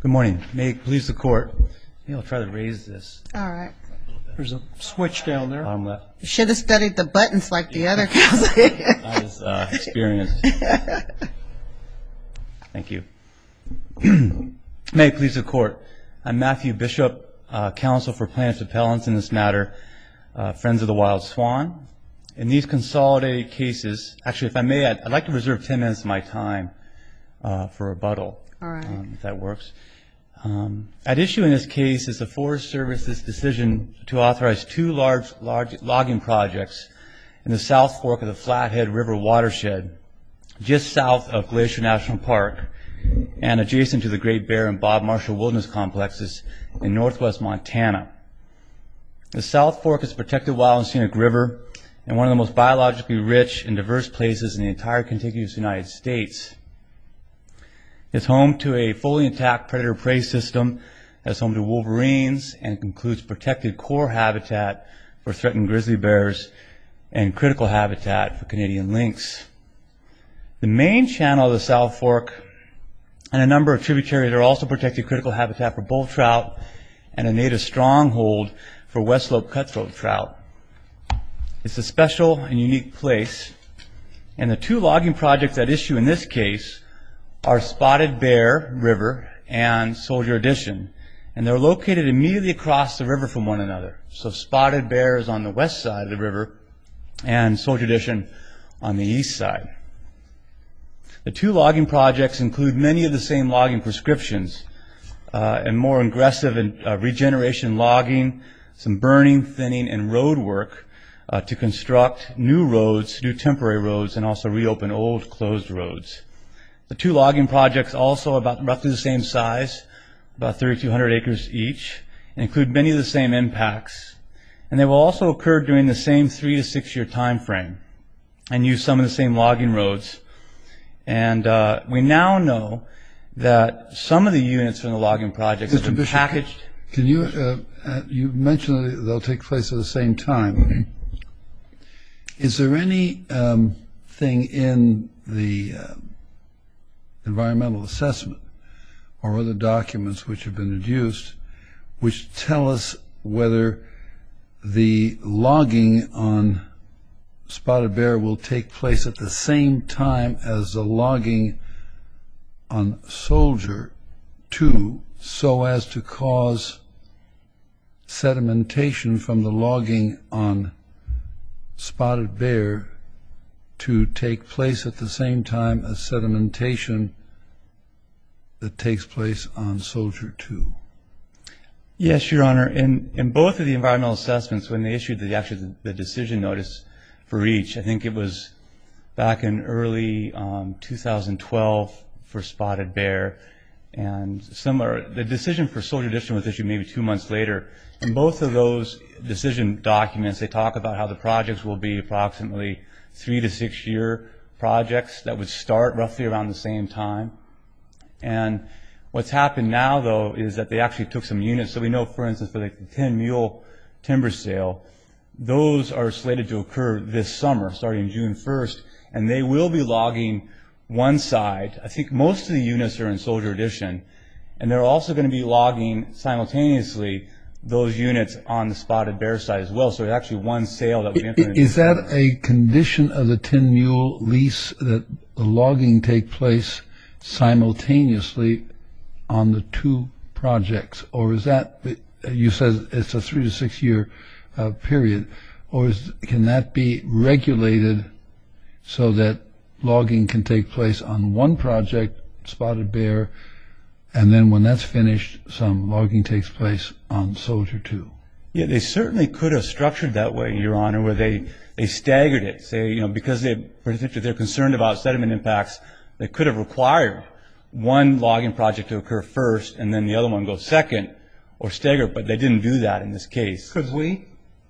Good morning. May it please the court. Maybe I'll try to raise this. All right. There's a switch down there. Bottom left. You should have studied the buttons like the other guys. I was experienced. Thank you. May it please the court. I'm Matthew Bishop, counsel for plaintiffs' appellants in this matter, Friends of the Wild Swan. In these consolidated cases, actually, if I may, I'd like to reserve 10 minutes of my time for rebuttal. All right. If that works. At issue in this case is the Forest Service's decision to authorize two large logging projects in the South Fork of the Flathead River watershed, just south of Glacier National Park and adjacent to the Great Bear and Bob Marshall Wilderness Complexes in northwest Montana. The South Fork is a protected wild and scenic river and one of the most biologically rich and diverse places in the entire contiguous United States. It's home to a fully intact predator-prey system that's home to wolverines and includes protected core habitat for threatened grizzly bears and critical habitat for Canadian lynx. The main channel of the South Fork and a number of tributaries are also protected critical habitat for bull trout and a native stronghold for West Slope cutthroat trout. It's a special and unique place, and the two logging projects at issue in this case are Spotted Bear River and Soldier Addition, and they're located immediately across the river from one another. So Spotted Bear is on the west side of the river and Soldier Addition on the east side. The two logging projects include many of the same logging prescriptions and more aggressive regeneration logging, some burning, thinning, and road work to construct new roads, new temporary roads, and also reopen old closed roads. The two logging projects also about roughly the same size, about 3,200 acres each, and include many of the same impacts. And they will also occur during the same 3 to 6 year time frame and use some of the same logging roads. And we now know that some of the units from the logging projects have been packaged. Can you, you mentioned that they'll take place at the same time. Is there any thing in the environmental assessment or other documents which have been adduced which tell us whether the logging on Spotted Bear will take place at the same time as the logging on Soldier 2 so as to cause sedimentation from the logging on Spotted Bear to take place at the same time as sedimentation that takes place on Soldier 2? Yes, Your Honor. In both of the environmental assessments, when they issued the decision notice for each, I think it was back in early 2012 for Spotted Bear, and the decision for Soldier Addition was issued maybe 2 months later. In both of those decision documents, they talk about how the projects will be approximately 3 to 6 year projects that would start roughly around the same time. And what's happened now, though, is that they actually took some units. So we know, for instance, for the 10 mule timber sale, those are slated to occur this summer, starting June 1st, and they will be logging one side. I think most of the units are in Soldier Addition, and they're also going to be logging simultaneously those units on the Spotted Bear side as well. So it's actually one sale that we implemented. Is that a condition of the 10 mule lease that the logging take place simultaneously on the two projects, or is that, you said it's a 3 to 6 year period, or can that be regulated so that logging can take place on one project, Spotted Bear, and then when that's finished, some logging takes place on Soldier 2? Yeah, they certainly could have structured that way, Your Honor, where they staggered it. Say, because they're concerned about sediment impacts, they could have required one logging project to occur first and then the other one go second, or stagger, but they didn't do that in this case. Could we?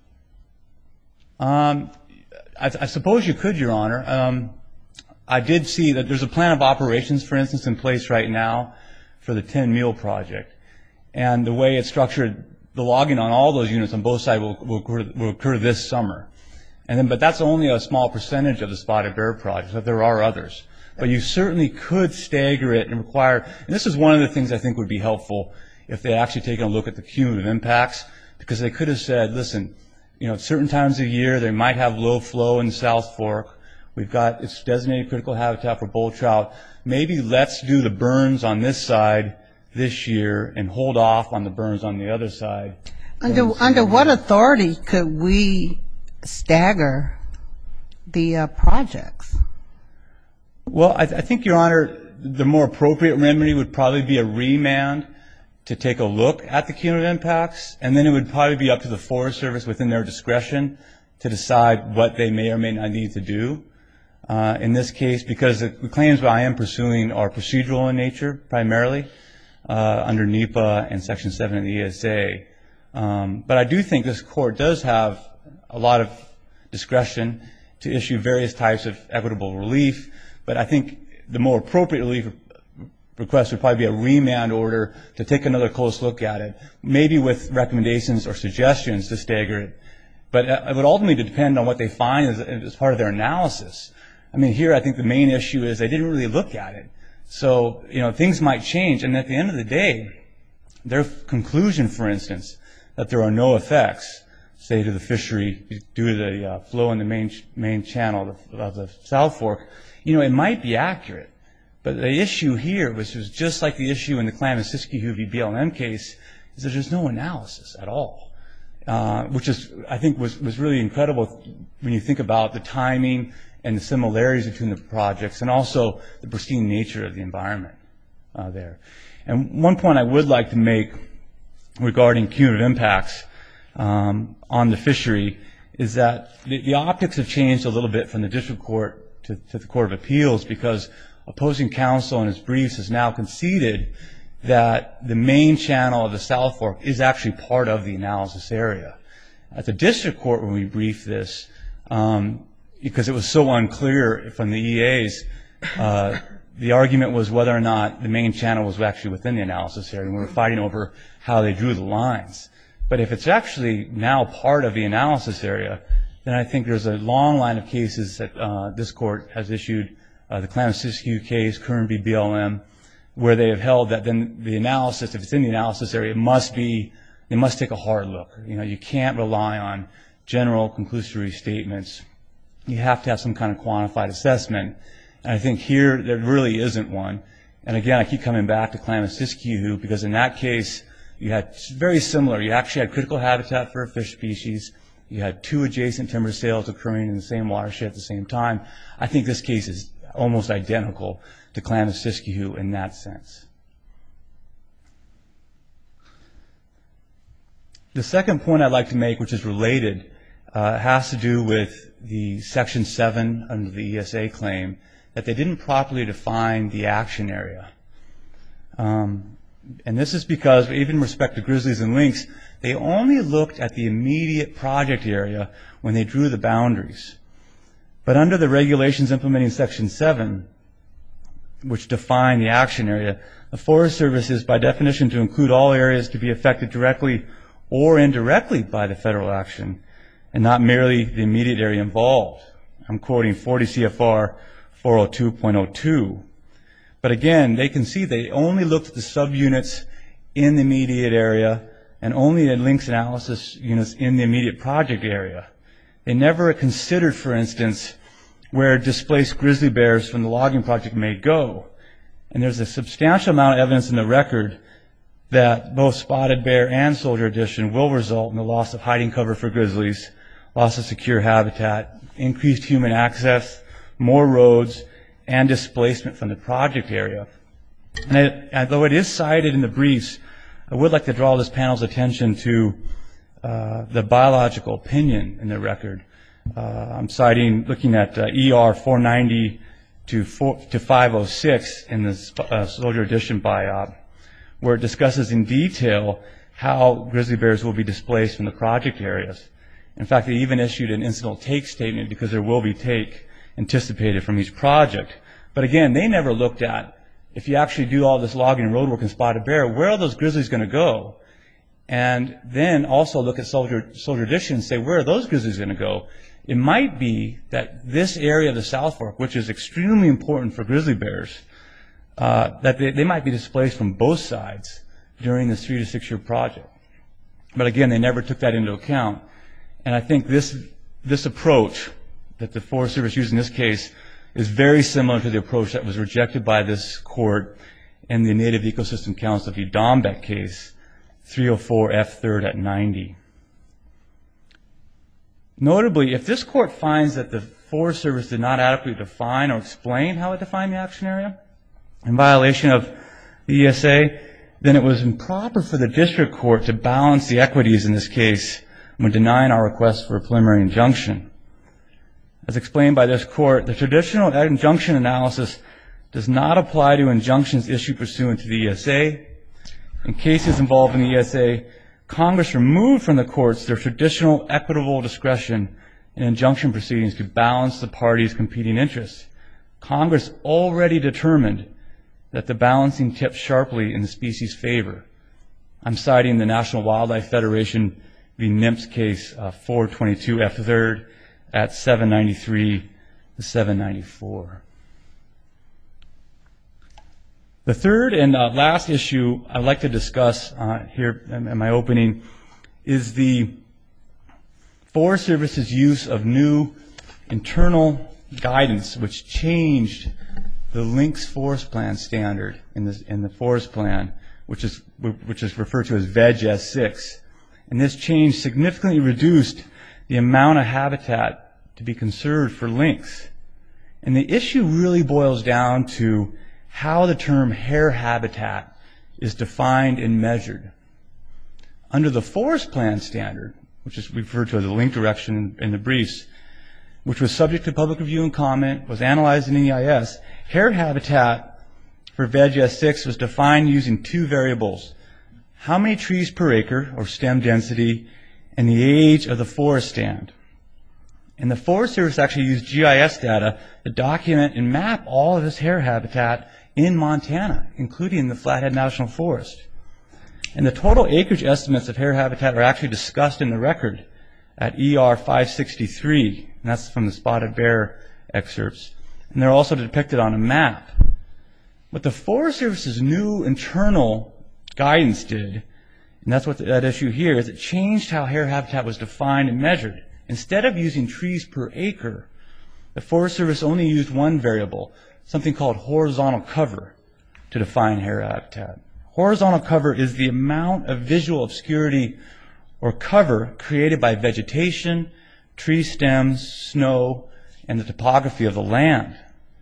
I suppose you could, Your Honor. I did see that there's a plan of operations, for instance, in place right now for the 10 mule project. And the way it's structured, the logging on all those units on both sides will occur this summer. But that's only a small percentage of the Spotted Bear project, but there are others. But you certainly could stagger it and require, and this is one of the things I think would be helpful if they actually taken a look at the cumulative impacts, because they could have said, listen, at certain times of the year they might have low flow in the South Fork. It's designated critical habitat for bull trout. Maybe let's do the burns on this side this year and hold off on the burns on the other side. Under what authority could we stagger the projects? Well, I think, Your Honor, the more appropriate remedy would probably be a remand to take a look at the cumulative impacts, and then it would probably be up to the Forest Service within their discretion to decide what they may or may not need to do. In this case, because the claims that I am pursuing are procedural in nature, primarily, under NEPA and Section 7 of the ESA. But I do think this Court does have a lot of discretion to issue various types of equitable relief, but I think the more appropriate relief request would probably be a remand order to take another close look at it, maybe with recommendations or suggestions to stagger it. But it would ultimately depend on what they find as part of their analysis. I mean, here I think the main issue is they didn't really look at it. So, things might change, and at the end of the day, their conclusion, for instance, that there are no effects, say, to the fishery due to the flow in the main channel of the South Fork, it might be accurate. But the issue here, which was just like the issue in the Klamath-Siskiyou v. BLM case, is that there's no analysis at all, which I think was really incredible when you think about the timing and the similarities between the projects and also the pristine nature of the environment there. And one point I would like to make regarding cumulative impacts on the fishery is that the optics have changed a little bit from the district court to the Court of Appeals, because opposing counsel in his briefs has now conceded that the main channel of the South Fork is actually part of the analysis area. At the district court, when we briefed this, because it was so unclear from the EAs, the argument was whether or not the main channel was actually within the analysis area, and we were fighting over how they drew the lines. But if it's actually now part of the analysis area, then I think there's a long line of cases that this court has issued, the Klamath-Siskiyou case, Kern v. BLM, where they have held that then the analysis, if it's in the analysis area, they must take a hard look. You can't rely on general conclusory statements. You have to have some kind of quantified assessment. And I think here there really isn't one. And again, I keep coming back to Klamath-Siskiyou, because in that case you had very similar. You actually had critical habitat for a fish species. You had two adjacent timber sales occurring in the same watershed at the same time. I think this case is almost identical to Klamath-Siskiyou in that sense. The second point I'd like to make, which is related, has to do with the Section 7 under the ESA claim that they didn't properly define the action area. And this is because, even with respect to grizzlies and lynx, they only looked at the immediate project area when they drew the boundaries. But under the regulations implementing Section 7, which define the action area, the Forest Service is by definition to include all areas to be affected directly or indirectly by the federal action, and not merely the immediate area involved. I'm quoting 40 CFR 402.02. But again, they can see they only looked at the subunits in the immediate area and only at lynx analysis units in the immediate project area. They never considered, for instance, where displaced grizzly bears from the logging project may go. And there's a substantial amount of evidence in the record that both spotted bear and soldier addition will result in the loss of hiding cover for grizzlies, loss of secure habitat, increased human access, more roads, and displacement from the project area. And although it is cited in the briefs, I would like to draw this panel's attention to the biological opinion in the record. I'm looking at ER 490 to 506 in the soldier addition biop, where it discusses in detail how grizzly bears will be displaced from the project areas. In fact, they even issued an incidental take statement because there will be take anticipated from each project. But again, they never looked at, if you actually do all this logging and road work in spotted bear, where are those grizzlies going to go? And then also look at soldier addition and say, where are those grizzlies going to go? it might be that this area of the South Fork, which is extremely important for grizzly bears, that they might be displaced from both sides during this 3 to 6 year project. But again, they never took that into account. And I think this approach that the Forest Service used in this case is very similar to the approach that was rejected by this court in the Native Ecosystem Council v. Dombeck case, 304 F. 3rd at 90. Notably, if this court finds that the Forest Service did not adequately define or explain how it defined the action area in violation of the ESA, then it was improper for the district court to balance the equities in this case when denying our request for a preliminary injunction. As explained by this court, the traditional injunction analysis does not apply to injunctions issued pursuant to the ESA. In cases involving the ESA, Congress removed from the courts their traditional equitable discretion in injunction proceedings to balance the parties' competing interests. Congress already determined that the balancing tipped sharply in the species' favor. I'm citing the National Wildlife Federation v. NIMPS case 422 F. 3rd at 793 to 794. The third and last issue I'd like to discuss here in my opening is the Forest Service's use of new internal guidance which changed the Lynx Forest Plan standard in the Forest Plan, which is referred to as VEG S6. And this change significantly reduced the amount of habitat to be conserved for lynx. And the issue really boils down to how the term hare habitat is defined and measured. Under the Forest Plan standard, which is referred to as the link direction in the briefs, which was subject to public review and comment, was analyzed in EIS, hare habitat for VEG S6 was defined using two variables: how many trees per acre, or stem density, and the age of the forest stand. And the Forest Service actually used GIS data to document and map all of this hare habitat in Montana, including the Flathead National Forest. And the total acreage estimates of hare habitat are actually discussed in the record at ER 563, and that's from the Spotted Bear excerpts. And they're also depicted on a map. What the Forest Service's new internal guidance did, and that's what that issue here, is it changed how hare habitat was defined and measured. Instead of using trees per acre, the Forest Service only used one variable, something called horizontal cover, to define hare habitat. Horizontal cover is the amount of visual obscurity or cover created by vegetation, tree stems, snow, and the topography of the land.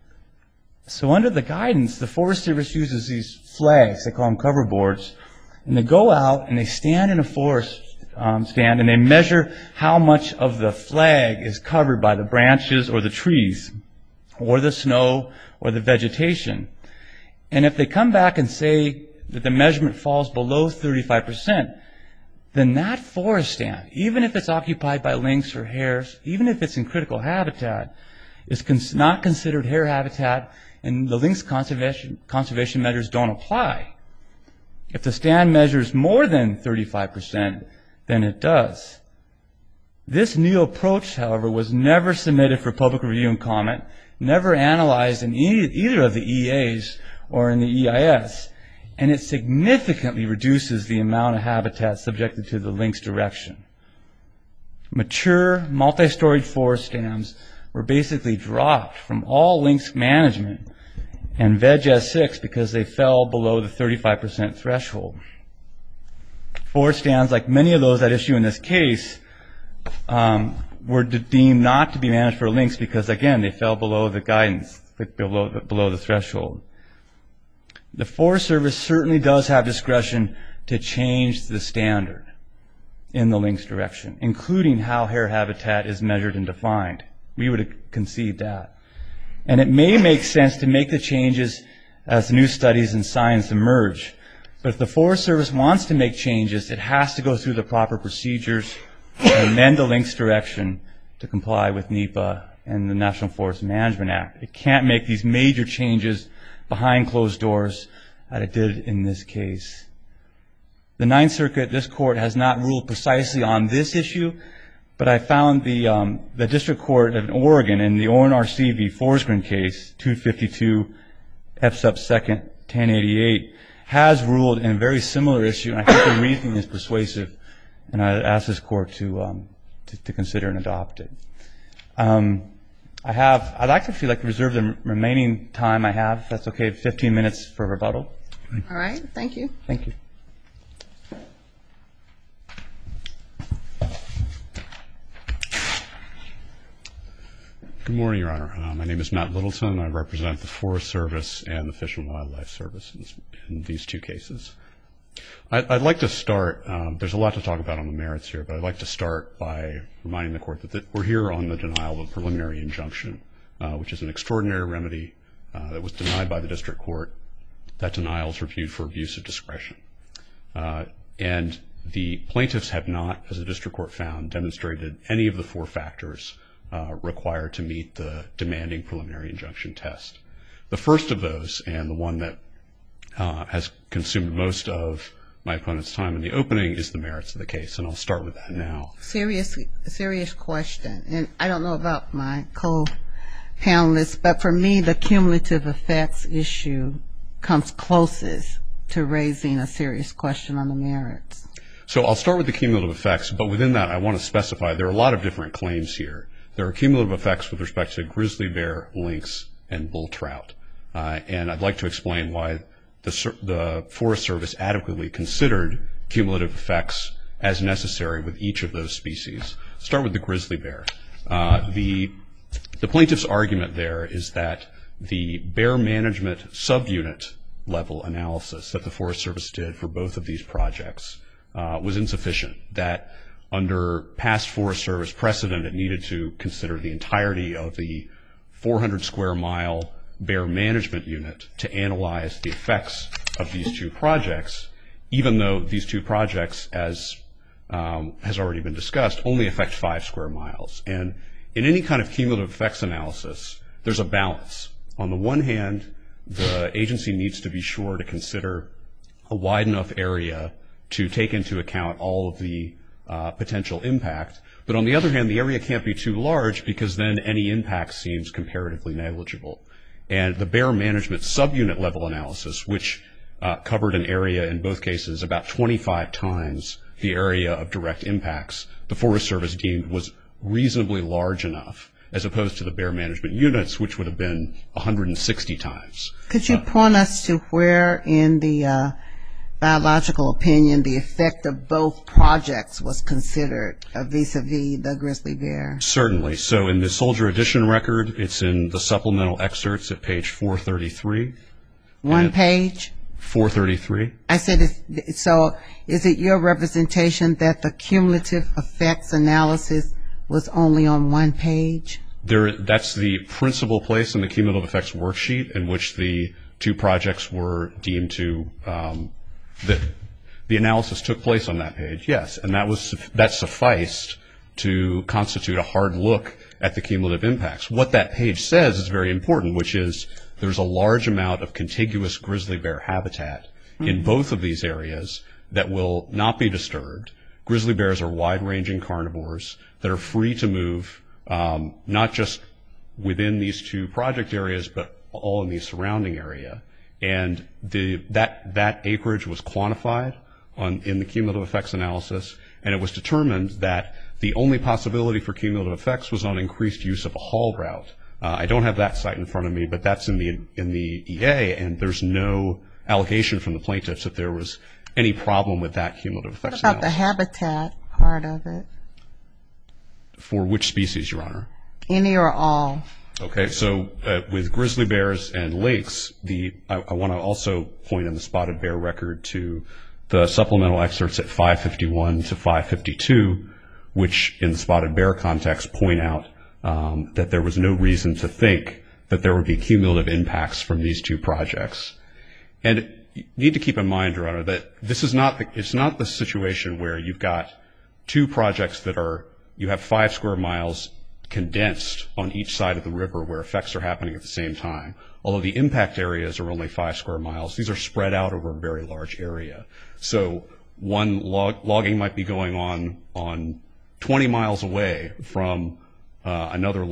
So under the guidance, the Forest Service uses these flags, they call them cover boards, and they go out and they stand in a forest stand and they measure how much of the flag is covered by the branches or the trees or the snow or the vegetation. And if they come back and say that the measurement falls below 35%, then that forest stand, even if it's occupied by lynx or hares, even if it's in critical habitat, is not considered hare habitat, and the lynx conservation measures don't apply. If the stand measures more than 35%, then it does. This new approach, however, was never submitted for public review and comment, never analyzed in either of the EAs or in the EIS, and it significantly reduces the amount of habitat subjected to the lynx direction. Mature, multi-storied forest stands were basically dropped from all lynx management and VEG S6 because they fell below the 35% threshold. Forest stands, like many of those at issue in this case, were deemed not to be managed for lynx because, again, they fell below the guidance, below the threshold. The Forest Service certainly does have discretion to change the standard in the lynx direction, including how hare habitat is measured and defined. We would concede that. And it may make sense to make the changes as new studies and science emerge. But if the Forest Service wants to make changes, it has to go through the proper procedures and amend the lynx direction to comply with NEPA and the National Forest Management Act. It can't make these major changes behind closed doors that it did in this case. The Ninth Circuit, this court, has not ruled precisely on this issue, But I found the District Court of Oregon in the ONRC v. Forsgren case, 252 F sub 2nd, 1088, has ruled in a very similar issue, and I think the reasoning is persuasive, and I ask this Court to consider and adopt it. I'd like to reserve the remaining time I have, if that's okay, 15 minutes for rebuttal. All right, thank you. Thank you. Good morning, Your Honor. My name is Matt Littleton. I represent the Forest Service and the Fish and Wildlife Service in these two cases. I'd like to start, there's a lot to talk about on the merits here, but I'd like to start by reminding the Court that we're here on the denial of a preliminary injunction, which is an extraordinary remedy that was denied by the District Court. That denial is reviewed for abuse of discretion. And the plaintiffs have not, as the District Court found, demonstrated any of the four factors required to meet the demanding preliminary injunction test. The first of those, and the one that has consumed most of my opponent's time in the opening, is the merits of the case, and I'll start with that now. Serious question, and I don't know about my co-panelists, but for me the cumulative effects issue comes closest to raising a serious question on the merits. So I'll start with the cumulative effects, but within that I want to specify there are a lot of different claims here. There are cumulative effects with respect to grizzly bear, lynx, and bull trout. And I'd like to explain why the Forest Service adequately considered cumulative effects as necessary with each of those species. Start with the grizzly bear. The plaintiff's argument there is that the bear management subunit level analysis that the Forest Service did for both of these projects was insufficient, that under past Forest Service precedent, it needed to consider the entirety of the 400 square mile bear management unit to analyze the effects of these two projects, even though these two projects, as has already been discussed, only affect 5 square miles. And in any kind of cumulative effects analysis, there's a balance. On the one hand, the agency needs to be sure to consider a wide enough area to take into account all of the potential impact. But on the other hand, the area can't be too large because then any impact seems comparatively negligible. And the bear management subunit level analysis, which covered an area in both cases about 25 times the area of direct impacts, the Forest Service deemed was reasonably large enough, as opposed to the bear management units, which would have been 160 times. Could you point us to where in the biological opinion the effect of both projects was considered vis-a-vis the grizzly bear? Certainly. So in the Soldier Edition record, it's in the supplemental excerpts at page 433. One page? 433. I said, so is it your representation that the cumulative effects analysis was only on one page? That's the principal place in the cumulative effects worksheet in which the two projects were deemed to the analysis took place on that page, yes, and that sufficed to constitute a hard look at the cumulative impacts. What that page says is very important, which is there's a large amount of contiguous grizzly bear habitat in both of these areas that will not be disturbed. Grizzly bears are wide-ranging carnivores that are free to move, not just within these two project areas, but all in the surrounding area. And that acreage was quantified in the cumulative effects analysis, and it was determined that the only possibility for cumulative effects was on increased use of a haul route. I don't have that site in front of me, but that's in the EA, and there's no allegation from the plaintiffs that there was any problem with that cumulative effects analysis. What about the habitat part of it? For which species, Your Honor? Any or all. Okay, so with grizzly bears and lynx, I want to also point in the spotted bear record to the supplemental excerpts at 551 to 552, which in the spotted bear context point out that there was no reason to think that there would be cumulative impacts from these two projects. And you need to keep in mind, Your Honor, that this is it's not the situation where you've got two projects that you have 5 square miles condensed on each side of the river where effects are happening at the same time. Although the impact areas are only 5 square miles, these are spread out over a very large area. So one logging might be going on 20 miles away from another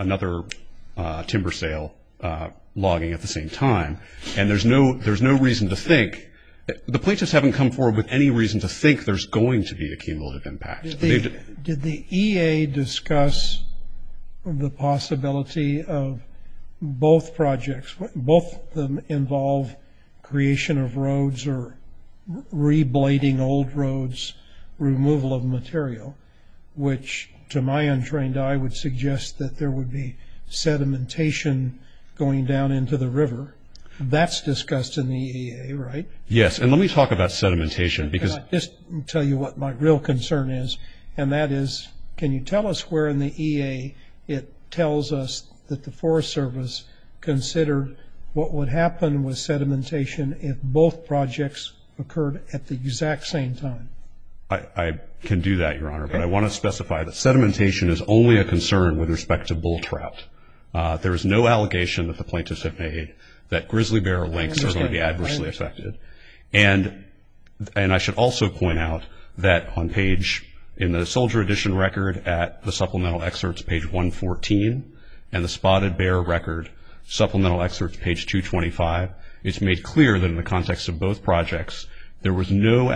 timber sale logging at the same time. And there's no reason to think, the plaintiffs haven't come forward with any reason to think there's going to be a cumulative impact. Did the EA discuss the possibility of both projects, both of them involve creation of roads or reblading old roads, removal of material, which to my untrained eye would suggest that there would be sedimentation going down into the river? That's discussed in the EA, right? Yes, and let me talk about sedimentation because... Just tell you what my real concern is, and that is, can you tell us where in the EA it tells us that the Forest Service considered what would happen with sedimentation if both projects occurred at the exact same time? I can do that, Your Honor, but I want to specify that sedimentation is only a concern with respect to bull trout. There is no allegation that the plaintiffs have made that grizzly bear or lynx are going to be adversely affected. And I should also point out that in the Soldier Edition record at the supplemental excerpts, page 114, and the Spotted Bear record, supplemental excerpts, page 225, it's made clear that in the context of both projects, there was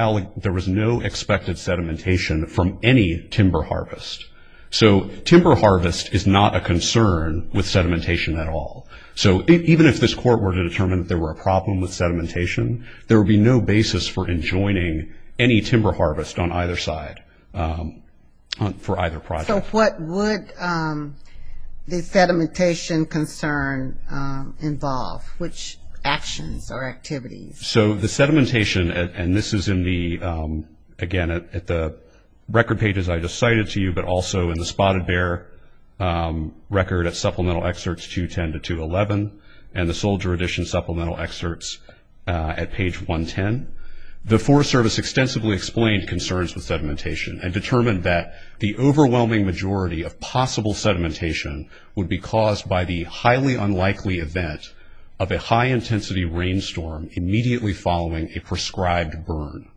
no expected sedimentation from any timber harvest. So timber harvest is not a concern with sedimentation at all. So even if this court were to determine that there were a problem with sedimentation, there would be no basis for enjoining any timber harvest on either side for either project. So what would the sedimentation concern involve? Which actions or activities? So the sedimentation, and this is in the, again, at the record pages I just cited to you, but also in the Spotted Bear record at supplemental excerpts 210 to 211, and the Soldier Edition supplemental excerpts at page 110. The Forest Service extensively explained concerns with sedimentation and determined that the overwhelming majority of possible sedimentation would be caused by the highly unlikely event of a high-intensity rainstorm immediately following a prescribed burn.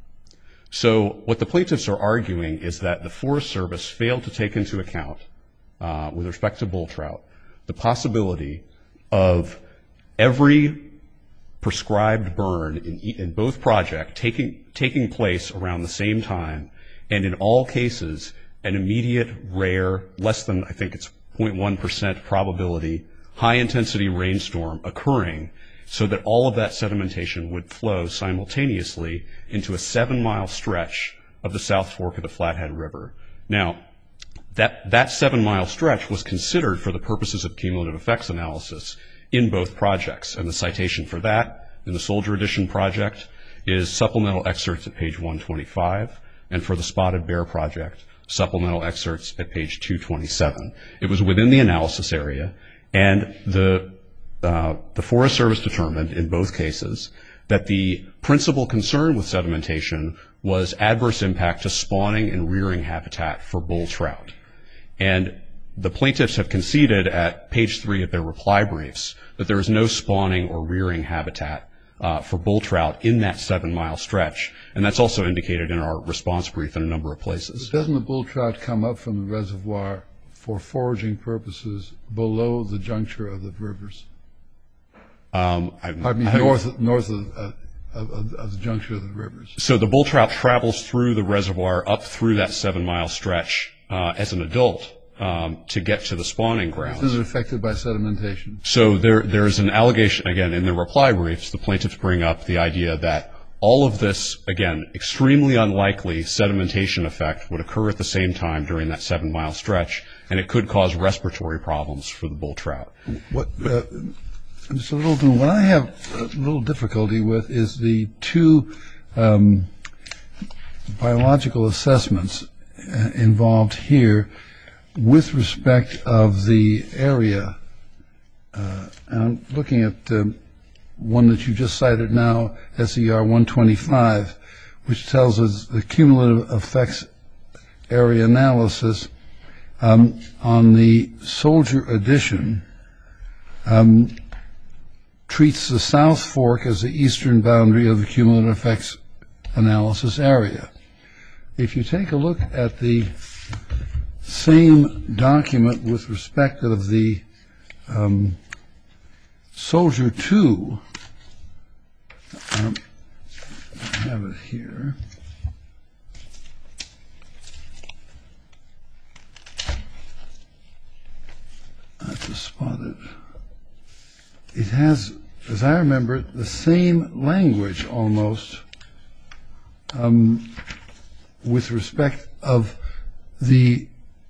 So what the plaintiffs are arguing is that the Forest Service failed to take into account, with respect to bull trout, the possibility of every prescribed burn in both projects taking place around the same time, and in all cases, an immediate, rare, less than, I think it's 0.1% probability, high-intensity rainstorm occurring so that all of that sedimentation would flow simultaneously into a 7-mile stretch of the South Fork of the Flathead River. Now, that 7-mile stretch was considered for the purposes of cumulative effects analysis in both projects, and the citation for that in the Soldier Edition project is supplemental excerpts at page 125, and for the Spotted Bear project, supplemental excerpts at page 227. It was within the analysis area, and the Forest Service determined in both cases that the principal concern with sedimentation was adverse impact to spawning and rearing habitat for bull trout. And the plaintiffs have conceded at page 3 of their reply briefs that there is no spawning or rearing habitat for bull trout in that 7-mile stretch. And that's also indicated in our response brief in a number of places. Doesn't the bull trout come up from the reservoir for foraging purposes below the juncture of the rivers? North of the juncture of the rivers. So the bull trout travels through the reservoir up through that 7-mile stretch as an adult to get to the spawning grounds. Is it affected by sedimentation? So there's an allegation, again, in the reply briefs, the plaintiffs bring up the idea that all of this, again, extremely unlikely sedimentation effect would occur at the same time during that 7-mile stretch, and it could cause respiratory problems for the bull trout. Mr. Littleton, what I have a little difficulty with is the two biological assessments involved here with respect of the area. I'm looking at one that you just cited now, SER 125, which tells us the cumulative effects area analysis on the Soldier Edition treats the South Fork as the eastern boundary of the cumulative effects analysis area. If you take a look at the same document with respect of the Soldier 2. I have it here. That's a spotted. It has, as I remember it, the same language almost with respect of the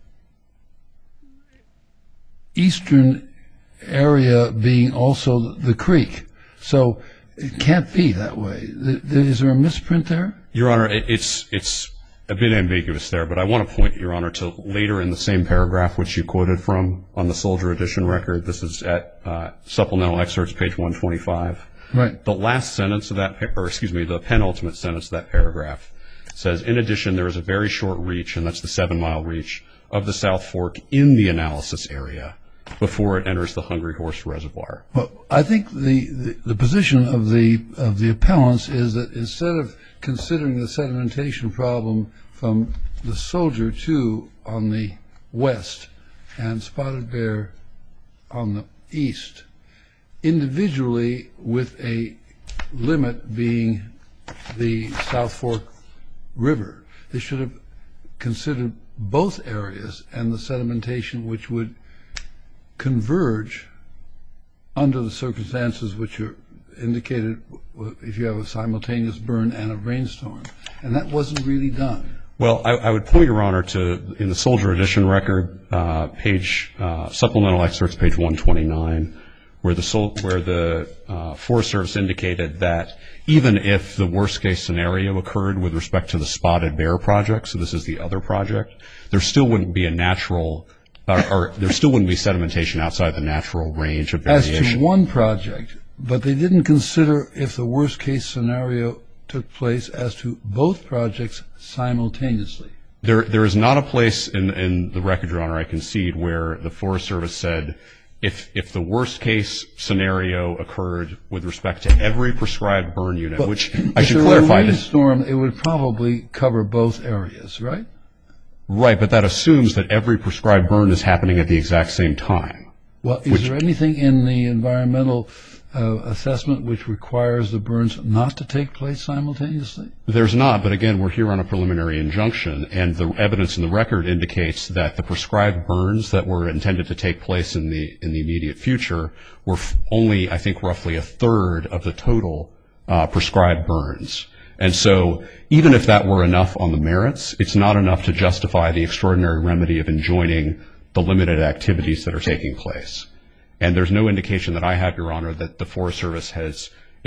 eastern area being also the creek. So it can't be that way. Is there a misprint there? Your Honor, it's a bit ambiguous there, but I want to point, Your Honor, to later in the same paragraph which you quoted from on the Soldier Edition record. This is at supplemental excerpts, page 125. Right. The last sentence of that, the penultimate sentence of that paragraph says, in addition, there is a very short reach, and that's the 7-mile reach, of the South Fork in the analysis area before it enters the Hungry Horse Reservoir. Well, I think the position of the appellants is that instead of considering the sedimentation problem from the Soldier 2 on the west and Spotted Bear on the east, individually with a limit being the South Fork River, they should have considered both areas and the sedimentation which would converge under the circumstances which are indicated if you have a simultaneous burn and a rainstorm. And that wasn't really done. Well, I would point, Your Honor, to in the Soldier Edition record, supplemental excerpts, page 129, where the Forest Service indicated that even if the worst case scenario occurred with respect to the Spotted Bear project, so this is the other project, there still wouldn't be a natural, or there still wouldn't be sedimentation outside the natural range of variation. As to one project, but they didn't consider if the worst case scenario took place as to both projects simultaneously. There is not a place in the record, Your Honor, I concede, where the Forest Service said if the worst case scenario occurred with respect to every prescribed burn unit, but which I should clarify. If there were a rainstorm, it would probably cover both areas, right? Right, but that assumes that every prescribed burn is happening at the exact same time. Well, is there anything in the environmental assessment which requires the burns not to take place simultaneously? There's not, but again, we're here on a preliminary injunction, and the evidence in the record indicates that the prescribed burns that were intended to take place in the immediate future were only, I think, roughly a third of the total prescribed burns. And so even if that were enough on the merits, it's not enough to justify the extraordinary remedy of enjoining the limited activities that are taking place. And there's no indication that I have, Your Honor, that the Forest Service has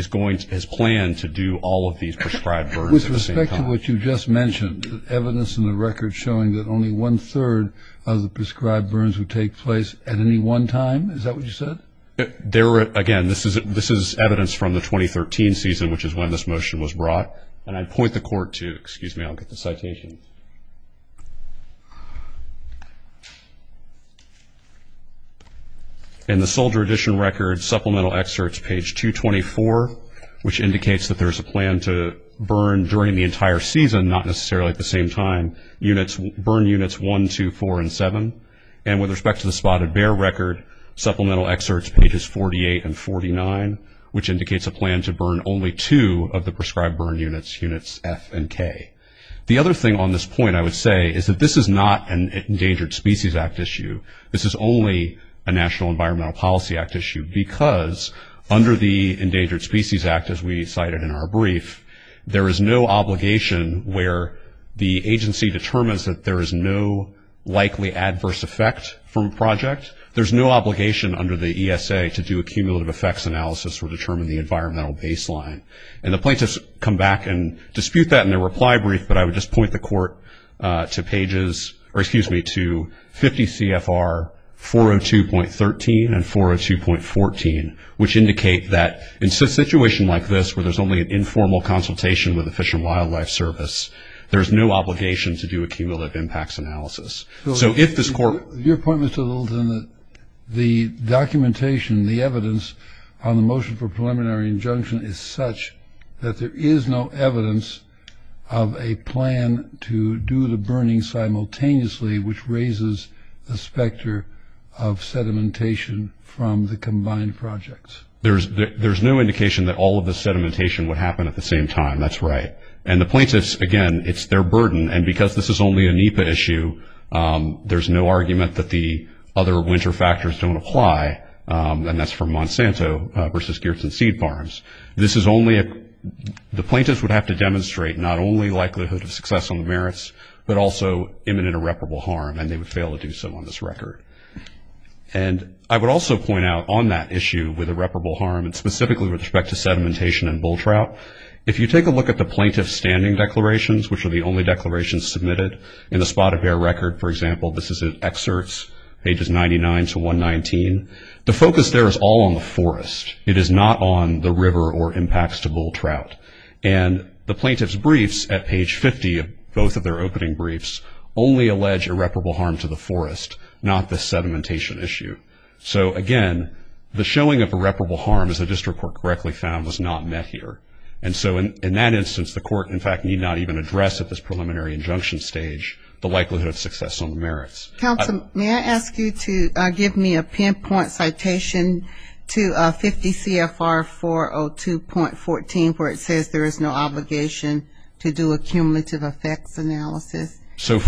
planned to do all of these prescribed burns at the same time. With respect to what you just mentioned, evidence in the record showing that only 1/3 of the prescribed burns would take place at any one time, is that what you said? Again, this is evidence from the 2013 season, which is when this motion was brought. And I'd point the court to, excuse me, I'll get the citation. In the Soldier Edition record, supplemental excerpts, page 224, which indicates that there's a plan to burn during the entire season, not necessarily at the same time, burn units 1, 2, 4, and 7. And with respect to the Spotted Bear record, supplemental excerpts, pages 48 and 49, which indicates a plan to burn only 2 of the prescribed burn units, units F and K. The other thing on this point I would say is that this is not an Endangered Species Act issue. This is only a National Environmental Policy Act issue, because under the Endangered Species Act, as we cited in our brief, there is no obligation where the agency determines that there is no likely adverse effect from a project. There's no obligation under the ESA to do a cumulative effects analysis or determine the environmental baseline. And the plaintiffs come back and dispute that in their reply brief, but I would just point the court to to 50 CFR 402.13 and 402.14, which indicate that in a situation like this, where there's only an informal consultation with the Fish and Wildlife Service, there's no obligation to do a cumulative impacts analysis. So if this court... Your point, Mr. Littleton, that the documentation, the evidence on the motion for preliminary injunction is such that there is no evidence of a plan to do the burning simultaneously, which raises the specter of sedimentation from the combined projects? There's no indication that all of the sedimentation would happen at the same time. That's right. And the plaintiffs, again, it's their burden, and because this is only a NEPA issue, there's no argument that the other winter factors don't apply, and that's from Monsanto versus Geertsen Seed Farms. This is only the plaintiffs would have to demonstrate not only likelihood of success on the merits, but also imminent irreparable harm, and they would fail to do so on this record. And I would also point out on that issue with irreparable harm, and specifically with respect to sedimentation and bull trout, if you take a look at the plaintiff's standing declarations, which are the only declarations submitted in the Spotted Bear record, for example, this is in excerpts, pages 99 to 119, the focus there is all on the forest. It is not on the river or impacts to bull trout. And the plaintiff's briefs at page 50 of both of their opening briefs only allege irreparable harm to the forest, not the sedimentation issue. So again, the showing of irreparable harm, as the district court correctly found, was not met here. And so in that instance, the court, in fact, need not even address at this preliminary injunction stage the likelihood of success on the merits. Counsel, may I ask you to give me a pinpoint citation to 50 CFR 402.14, where it says there is no obligation to do a cumulative effects analysis? So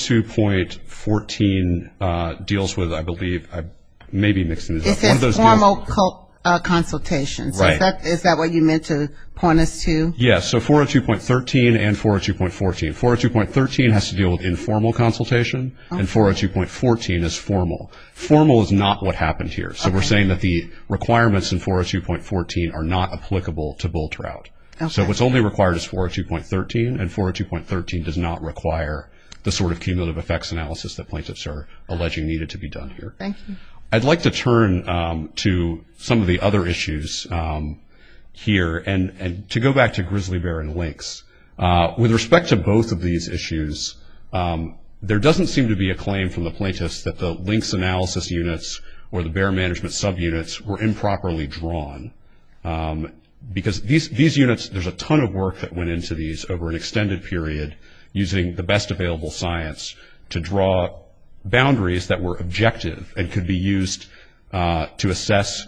402.14 deals with, I believe, I may be mixing this up. It says formal consultations. Right. Is that what you meant to point us to? Yes, so 402.13 and 402.14. 402.13 has to deal with informal consultation, and 402.14 is formal. Formal is not what happened here. So we're saying that the requirements in 402.14 are not applicable to bull trout. Okay. So what's only required is 402.13, and 402.13 does not require the sort of cumulative effects analysis that plaintiffs are alleging needed to be done here. Thank you. I'd like to turn to some of the other issues here and to go back to grizzly bear and lynx. With respect to both of these issues, there doesn't seem to be a claim from the plaintiffs that the lynx analysis units or the bear management subunits were improperly drawn. Because these units, there's a ton of work that went into these over an extended period using the best available science to draw boundaries that were objective and could be used to assess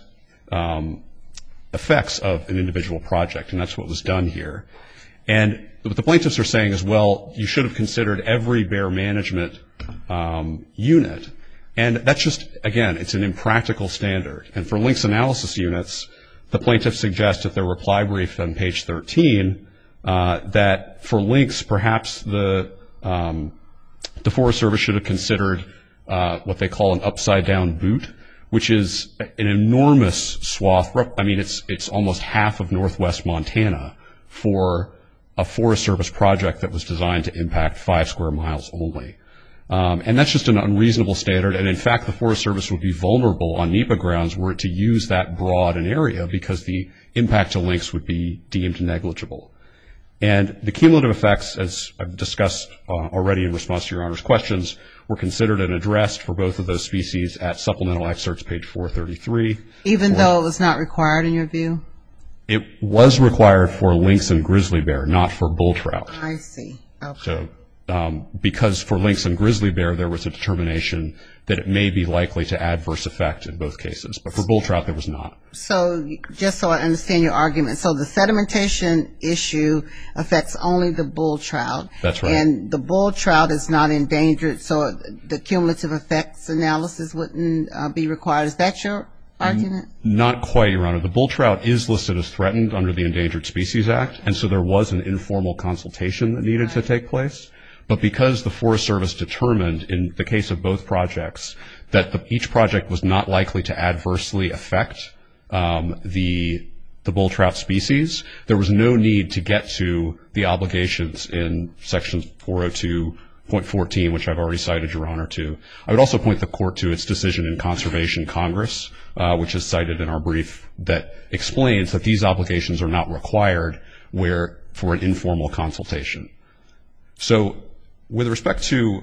effects of an individual project, and that's what was done here. And what the plaintiffs are saying is, well, you should have considered every bear management unit, and that's just, again, it's an impractical standard. And for lynx analysis units, the plaintiffs suggest at their reply brief on page 13 that for lynx, perhaps the Forest Service should have considered what they call an upside-down boot, which is an enormous swath. I mean, it's almost half of northwest Montana for a Forest Service project that was designed to impact 5 square miles only. And that's just an unreasonable standard. And in fact, the Forest Service would be vulnerable on NEPA grounds were it to use that broad an area because the impact to lynx would be deemed negligible. And the cumulative effects, as I've discussed already in response to Your Honor's questions, were considered and addressed for both of those species at supplemental excerpts, page 433. Even though it was not required in your view? It was required for lynx and grizzly bear, not for bull trout. I see. Okay. So because for lynx and grizzly bear, there was a determination that it may be likely to adverse effect in both cases. But for bull trout, there was not. So just so I understand your argument, so the sedimentation issue affects only the bull trout. That's right. And the bull trout is not endangered, so the cumulative effects analysis wouldn't be required. Is that your argument? Not quite, Your Honor. The bull trout is listed as threatened under the Endangered Species Act, and so there was an informal consultation that needed to take place. But because the Forest Service determined in the case of both projects that each project was not likely to adversely affect the bull trout species, there was no need to get to the obligations in Section 402.14, which I've already cited, Your Honor, to. I would also point the Court to its decision in Conservation Congress, which is cited in our brief, that explains that these obligations are not required for an informal consultation. So with respect to,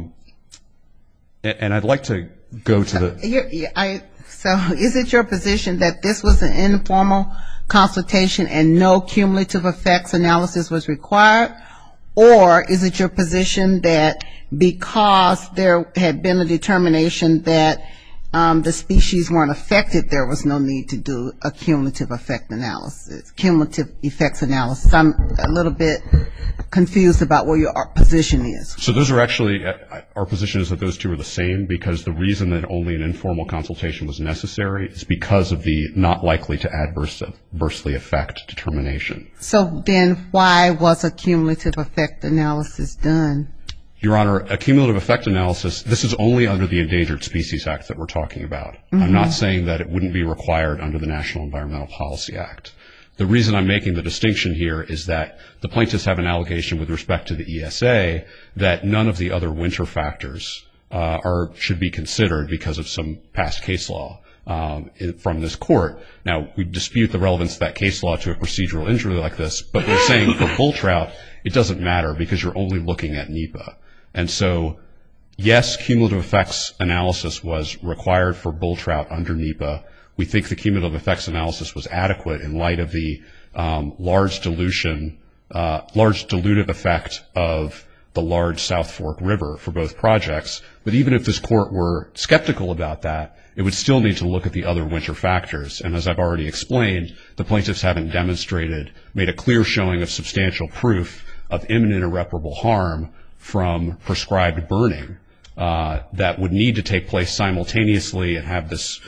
and I'd like to go to the... So is it your position that this was an informal consultation and no cumulative effects analysis was required? Or is it your position that because there had been a determination that the species weren't affected, there was no need to do a cumulative effects analysis? I'm a little bit confused about where your position is. So those are actually, our position is that those two are the same, because the reason that only an informal consultation was necessary is because of the not likely to adversely affect determination. So then why was a cumulative effect analysis done? Your Honor, a cumulative effect analysis, this is only under the Endangered Species Act that we're talking about. I'm not saying that it wouldn't be required under the National Environmental Policy Act. The reason I'm making the distinction here is that the plaintiffs have an allegation with respect to the ESA that none of the other winter factors should be considered because of some past case law from this court. Now, we dispute the relevance of that case law to a procedural injury like this, but we're saying for bull trout, it doesn't matter because you're only looking at NEPA. And so, yes, cumulative effects analysis was required for bull trout under NEPA. We think the cumulative effects analysis was adequate in light of the large dilutive effect of the large South Fork River for both projects. But even if this court were skeptical about that, it would still need to look at the other winter factors. And as I've already explained, the plaintiffs haven't made a clear showing of substantial proof of imminent irreparable harm from prescribed burning that would need to take place simultaneously and have this,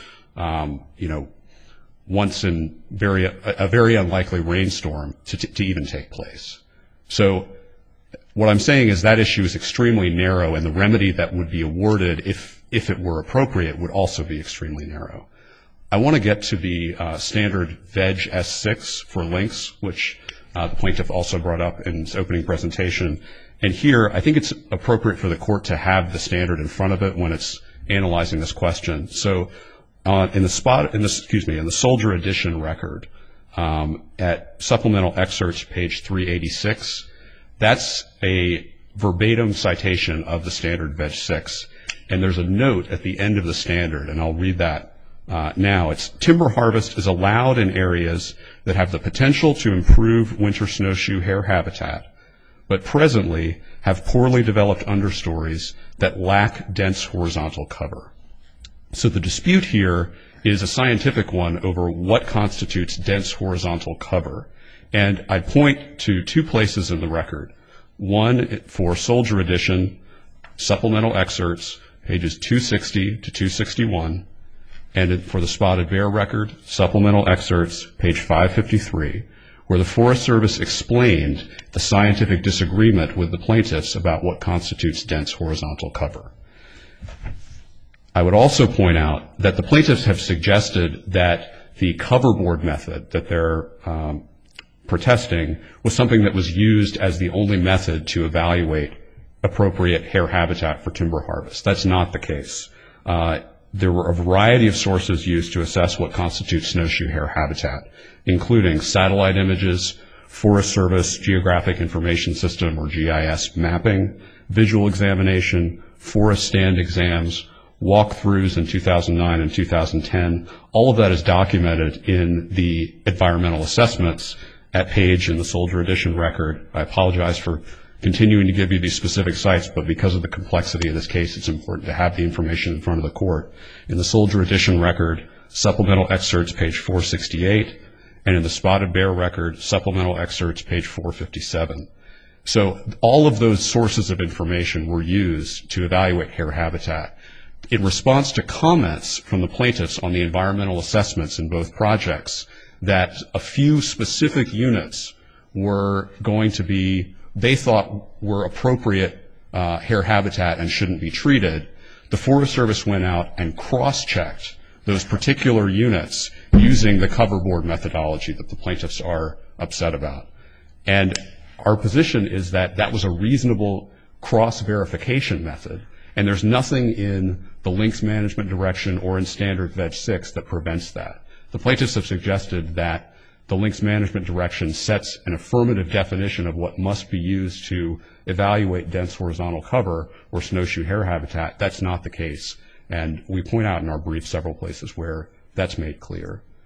once in a very unlikely rainstorm to even take place. So what I'm saying is that issue is extremely narrow, and the remedy that would be awarded if it were appropriate would also be extremely narrow. I want to get to the standard VEG S6 for links, which the plaintiff also brought up in his opening presentation. And here, I think it's appropriate for the court to have the standard in front of it when it's analyzing this question. So, in the Soldier Edition record, at supplemental excerpts, page 386, that's a verbatim citation of the standard VEG 6. And there's a note at the end of the standard, and I'll read that now. It's timber harvest is allowed in areas that have the potential to improve winter snowshoe hare habitat, but presently have poorly developed understories that lack dense horizontal cover. So the dispute here is a scientific one over what constitutes dense horizontal cover. And I point to two places in the record. One for Soldier Edition, supplemental excerpts, pages 260 to 261, and for the Spotted Bear record, supplemental excerpts, page 553, where the Forest Service explained the scientific disagreement with the plaintiffs about what constitutes dense horizontal cover. I would also point out that the plaintiffs have suggested that the coverboard method that they're protesting was something that was used as the only method to evaluate appropriate hare habitat for timber harvest. That's not the case. There were a variety of sources used to assess what constitutes snowshoe hare habitat, including satellite images, Forest Service Geographic Information System, or GIS, mapping, visual examination, forest stand exams, walkthroughs in 2009 and 2010. All of that is documented in the environmental assessments at page in the Soldier Edition record. I apologize for continuing to give you these specific sites, but because of the complexity of this case, it's important to have the information in front of the court. In the Soldier Edition record, supplemental excerpts, page 468, and in the Spotted Bear record, supplemental excerpts, page 457. So all of those sources of information were used to evaluate hare habitat. In response to comments from the plaintiffs on the environmental assessments in both projects that a few specific units were going to be, they thought were appropriate hare habitat and shouldn't be treated, the Forest Service went out and cross-checked those particular units using the coverboard methodology that the plaintiffs are upset about. And our position is that that was a reasonable cross-verification method, and there's nothing in the links management direction or in standard VEG 6 that prevents that. The plaintiffs have suggested that the links management direction sets an affirmative definition of what must be used to evaluate dense horizontal cover or snowshoe hare habitat. That's not the case, and we point out in our brief several places where that's made clear.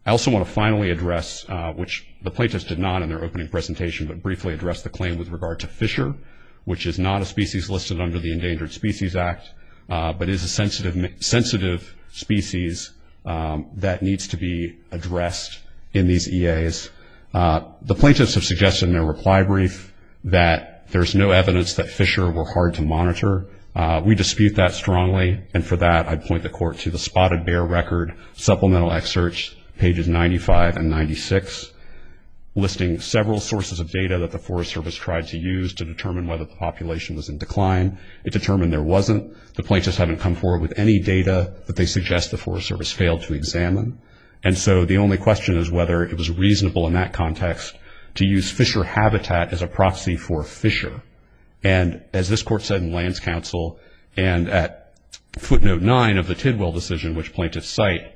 I also want to finally address, which the plaintiffs did not in their opening presentation, but briefly address the claim with regard to Fisher, which is not a species listed under the Endangered Species Act, but is a sensitive species that needs to be addressed in these EAs. The plaintiffs have suggested in their reply brief that there's no evidence that Fisher were hard to monitor. We dispute that strongly, and for that I'd point the court to the Spotted Bear record, supplemental excerpts, pages 95 and 96, listing several sources of data that the Forest Service tried to use to determine whether the population was in decline. It determined there wasn't. The plaintiffs haven't come forward with any data that they suggest the Forest Service failed to examine. And so the only question is whether it was reasonable in that context to use Fisher habitat as a proxy for Fisher. And as this court said in Lands Council and at footnote 9 of the Tidwell decision, which plaintiffs cite,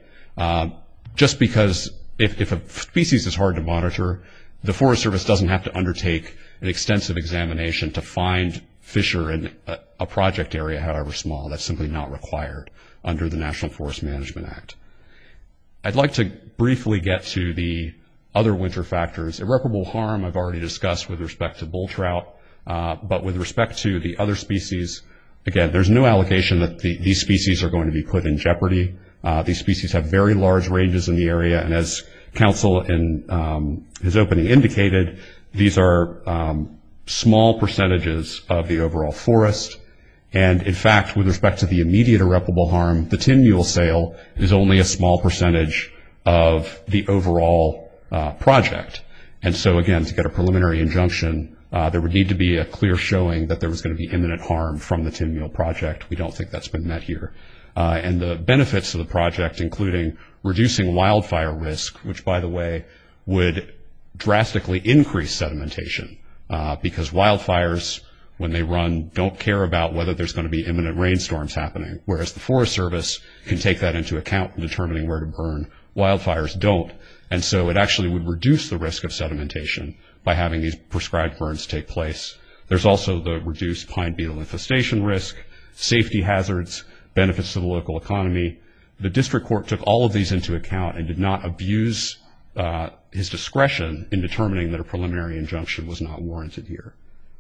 just because if a species is hard to monitor, the Forest Service doesn't have to undertake an extensive examination to find Fisher in a project area, however small. That's simply not required under the National Forest Management Act. I'd like to briefly get to the other winter factors. Irreparable harm I've already discussed with respect to bull trout, but with respect to the other species, again, there's no allegation that these species are going to be put in jeopardy. These species have very large ranges in the area, and as counsel in his opening indicated, these are small percentages of the overall forest. And in fact, with respect to the immediate irreparable harm, the tin mule sale is only a small percentage of the overall project. And so again, to get a preliminary injunction, there would need to be a clear showing that there was going to be imminent harm from the tin mule project. We don't think that's been met here. And the benefits of the project, including reducing wildfire risk, which, by the way, would drastically increase sedimentation, because wildfires, when they run, don't care about whether there's going to be imminent rainstorms happening, whereas the Forest Service can take that into account in determining where to burn. Wildfires don't. And so it actually would reduce the risk of sedimentation by having these prescribed burns take place. There's also the reduced pine beetle infestation risk, safety hazards, benefits to the local economy. The district court took all of these into account and did not abuse his discretion in determining that a preliminary injunction was not warranted here.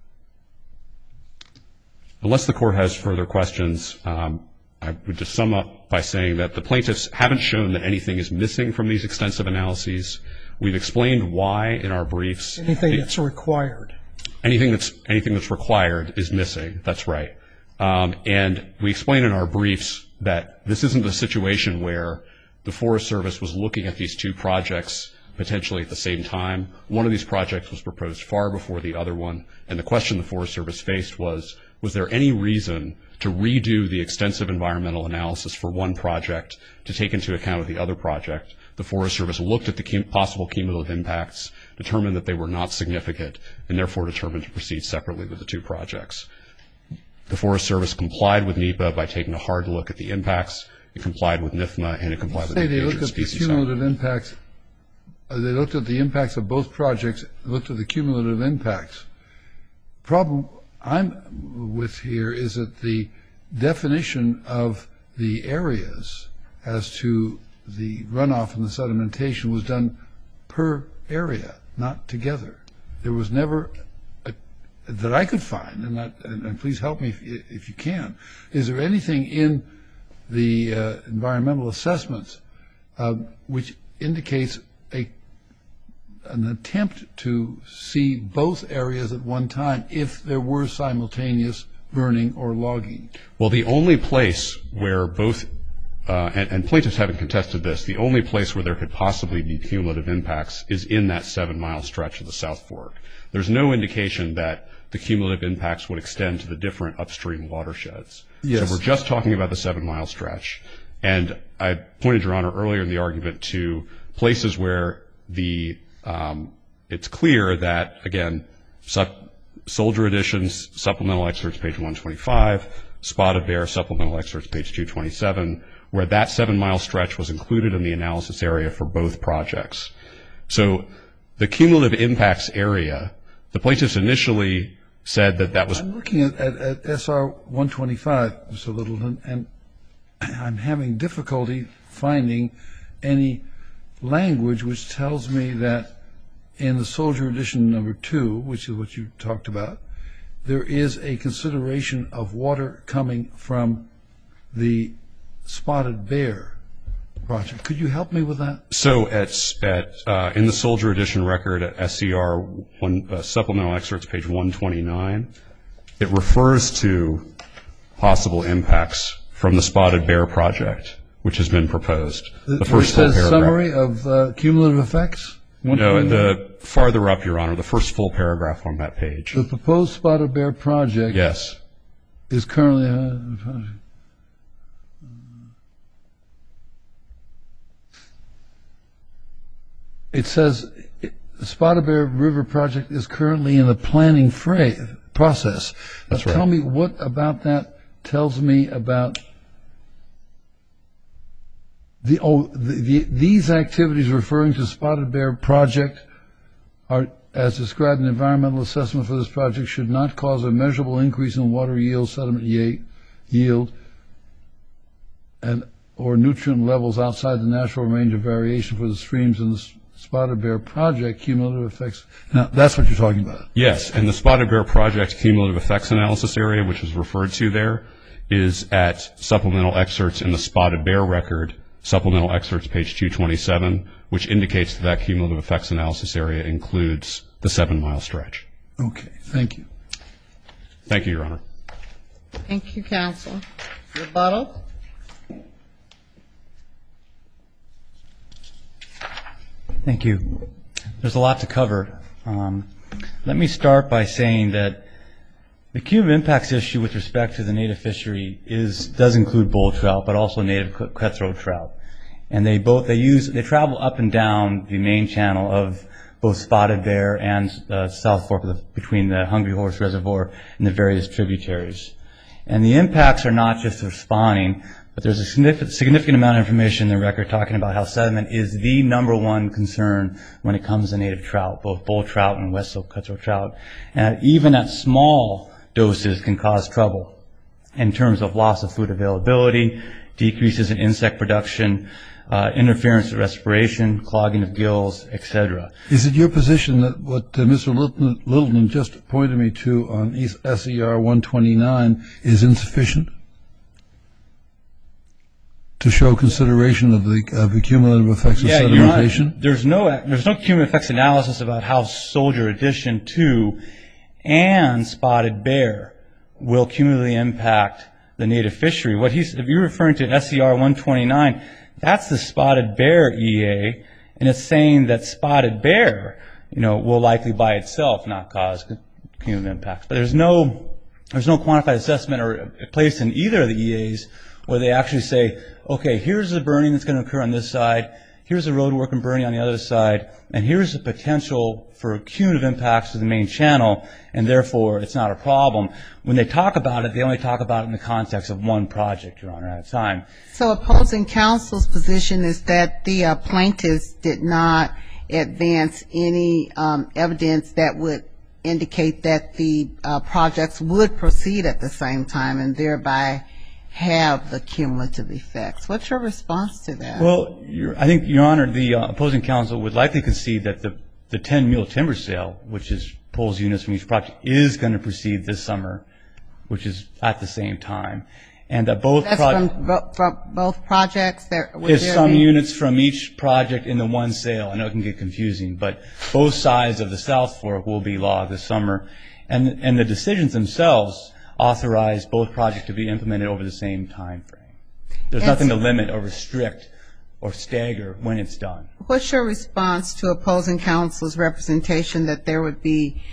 Unless the court has further questions, I would just sum up by saying that the plaintiffs haven't shown that anything is missing from these extensive analyses. We've explained why in our briefs. Anything that's required. Anything that's required is missing. That's right. And we explain in our briefs that this isn't a situation where the Forest Service was looking at these two projects potentially at the same time. One of these projects was proposed far before the other one, and the question the Forest Service faced was there any reason to redo the extensive environmental analysis for one project to take into account the other project? The Forest Service looked at the possible cumulative impacts, determined that they were not significant, and therefore determined to proceed separately with the two projects. The Forest Service complied with NEPA by taking a hard look at the impacts. It complied with NIFMA, and it complied with the Endangered Species Act. They looked at the cumulative impacts. They looked at the impacts of both projects, looked at the cumulative impacts. The problem I'm with here is that the definition of the areas as to the runoff and the sedimentation was done per area, not together. There was never that I could find, and please help me if you can, is there anything in the environmental assessments which indicates an attempt to see both areas at one time if there were simultaneous burning or logging? Well, the only place where both, and plaintiffs haven't contested this, the only place where there could possibly be cumulative impacts is in that 7-mile stretch of the South Fork. There's no indication that the cumulative impacts would extend to the different upstream watersheds. Yes. So we're just talking about the 7-mile stretch. And I pointed, Your Honor, earlier in the argument to places where it's clear that, again, Soldier Editions, Supplemental Excerpts, page 125, Spotted Bear, Supplemental Excerpts, page 227, where that 7-mile stretch was included in the analysis area for both projects. So the cumulative impacts area, the plaintiffs initially said that was... I'm looking at SR 125, Mr. Littleton, and I'm having difficulty finding any language which tells me that in the Soldier Edition number 2, which is what you talked about, there is a consideration of water coming from the Spotted Bear project. Could you help me with that? So in the Soldier Edition record at SCR supplemental excerpts page 129, it refers to possible impacts from the Spotted Bear project, which has been proposed. The first full paragraph. Summary of cumulative effects? No, the farther up, Your Honor, the first full paragraph on that page. The proposed Spotted Bear project Yes. is currently it says the Spotted Bear River project is currently in the planning process. That's right. Tell me what about that tells me about these activities referring to Spotted Bear project are, as described in the environmental assessment for this project, should not cause a measurable increase in water yield, sediment yield, and or nutrient levels outside the natural range of variation for the streams in the Spotted Bear project cumulative effects. Now, that's what you're talking about. Yes, and the Spotted Bear project cumulative effects analysis area, which is referred to there, is at supplemental excerpts in the Spotted Bear record, supplemental excerpts page 227, which indicates that cumulative effects analysis area includes the 7-mile stretch. Okay, thank you. Thank you, Your Honor. Thank you, counsel. Rebuttal? Thank you. There's a lot to cover. Let me start by saying that the cumulative impacts issue with respect to the native fishery does include bull trout, but also native cutthroat trout. And they travel up and down the main channel of both Spotted Bear and South Fork between the Hungry Horse Reservoir and the various tributaries. And the impacts are not just of spawning, but there's a significant amount of information in the record talking about how sediment is the #1 concern when it comes to native trout, both bull trout and West Slope cutthroat trout. And even at small doses can cause trouble in terms of loss of food availability, decreases in insect production, interference with respiration, clogging of gills, etc. Is it your position that what Mr. Littleton just pointed me to on SER 129 is insufficient to show consideration of the cumulative effects of sedimentation? There's no cumulative effects analysis about how Soldier Edition 2 and Spotted Bear will cumulatively impact the native fishery. If you're referring to SER 129, that's the Spotted Bear EA, and it's saying that Spotted Bear, will likely by itself not cause cumulative impacts. But there's no quantified assessment or place in either of the EAs where they actually say, okay, here's the burning that's going to occur on this side, here's the road work and burning on the other side, and here's the potential for cumulative impacts to the main channel, and therefore it's not a problem. When they talk about it, they only talk about it in the context of one project, Your Honor, at a time. So opposing counsel's position is that the plaintiffs did not advance any evidence that would indicate that the projects would proceed at the same time and thereby have the cumulative effects. What's your response to that? Well, I think, Your Honor, the opposing counsel would likely concede that the 10-mule timber sale, which is pulls units from each project, is going to proceed this summer, which is at the same time. And that both from both projects? There's some units from each project in the one sale. I know it can get confusing, but both sides of the South Fork will be logged this summer. And the decisions themselves authorize both projects to be implemented over the same time frame. There's nothing to limit or restrict or stagger when it's done. What's your response to opposing counsel's representation that there would be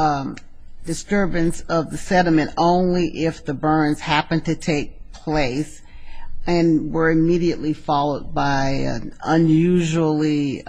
disturbance of the sediment only if the burns happen to take place and were immediately followed by an unusually